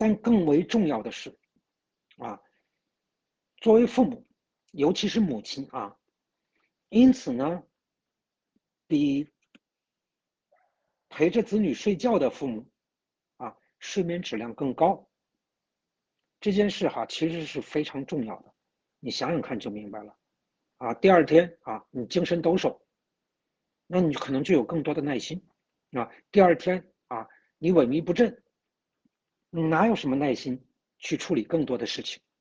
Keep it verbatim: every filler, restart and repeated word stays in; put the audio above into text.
但更为重要的是，啊，作为父母，尤其是母亲啊，因此呢，比陪着子女睡觉的父母啊，睡眠质量更高。这件事哈，其实是非常重要的。你想想看就明白了。啊，第二天啊，你精神抖擞，那你可能就有更多的耐心。啊，第二天啊，你萎靡不振，你哪有什么耐心去处理更多的事情？